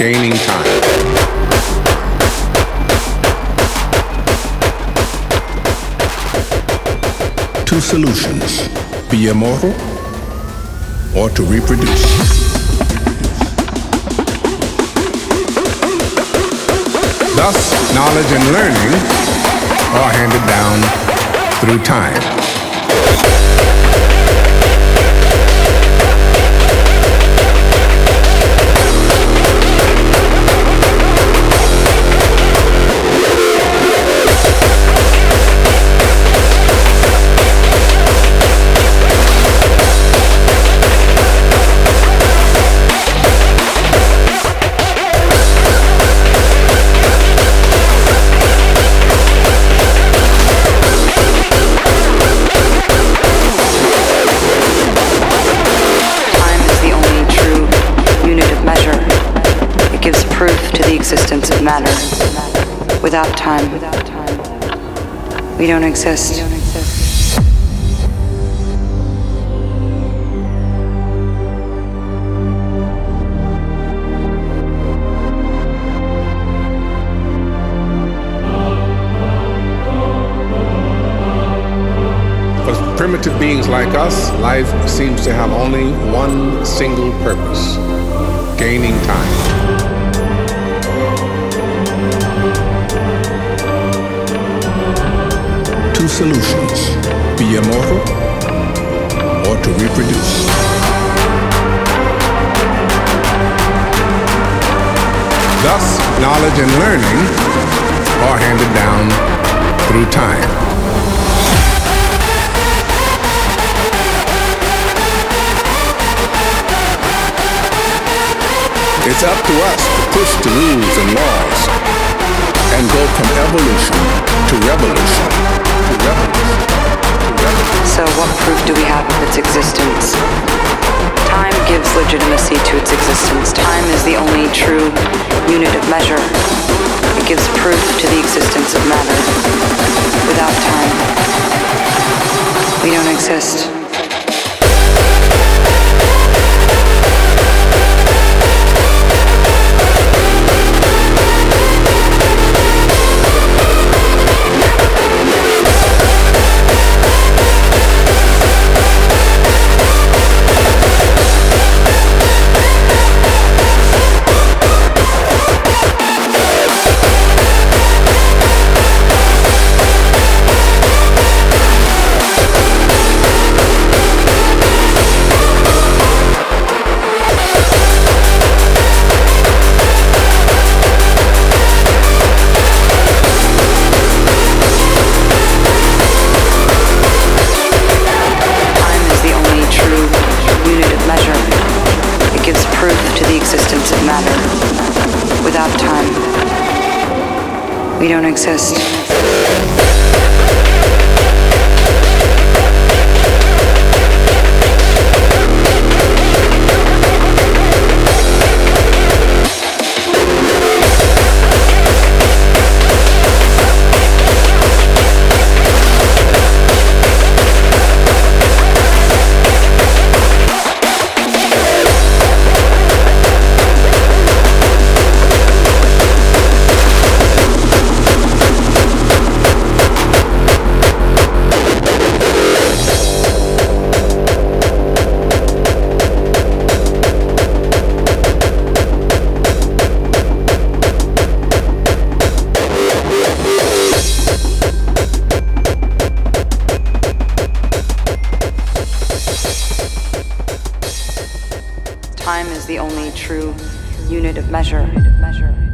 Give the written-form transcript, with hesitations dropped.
gaining time. Two solutions: be immortal or to reproduce. Thus, knowledge and learning are handed down through time. Existence of matter. Without time, we don't exist. For primitive beings like us, life seems to have only one single purpose: gaining time. Two solutions: be immortal or to reproduce. Thus, knowledge and learning are handed down through time. It's up to us to push the rules and laws and go from evolution to revolution. So what proof do we have of its existence? Time gives legitimacy to its existence. Time is the only true unit of measure. It gives proof to the existence of matter. Without time, we don't exist. Without time, we don't exist. Time is the only true unit of measure.